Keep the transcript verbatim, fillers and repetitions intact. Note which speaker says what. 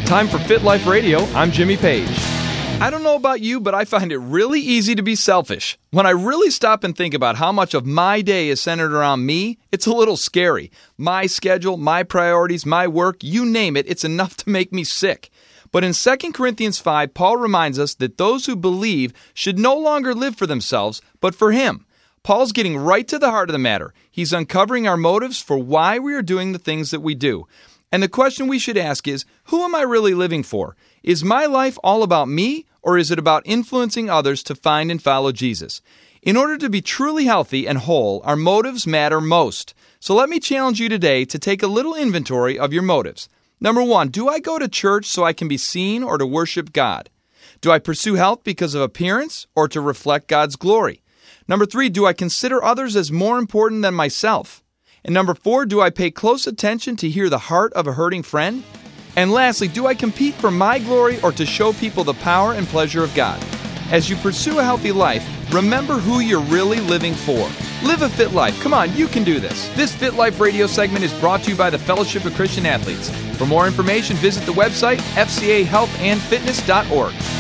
Speaker 1: Time for Fit Life Radio. I'm Jimmy Page. I don't know about you, but I find it really easy to be selfish. When I really stop and think about how much of my day is centered around me, it's a little scary. My schedule, my priorities, my work, you name it, it's enough to make me sick. But in Second Corinthians five, Paul reminds us that those who believe should no longer live for themselves, but for Him. Paul's getting right to the heart of the matter. He's uncovering our motives for why we are doing the things that we do. And the question we should ask is, who am I really living for? Is my life all about me, or is it about influencing others to find and follow Jesus? In order to be truly healthy and whole, our motives matter most. So let me challenge you today to take a little inventory of your motives. Number one, do I go to church so I can be seen or to worship God? Do I pursue health because of appearance or to reflect God's glory? Number three, do I consider others as more important than myself? And number four, do I pay close attention to hear the heart of a hurting friend? And lastly, do I compete for my glory or to show people the power and pleasure of God? As you pursue a healthy life, remember who you're really living for. Live a fit life. Come on, you can do this. This Fit Life radio segment is brought to you by the Fellowship of Christian Athletes. For more information, visit the website f c a health and fitness dot org.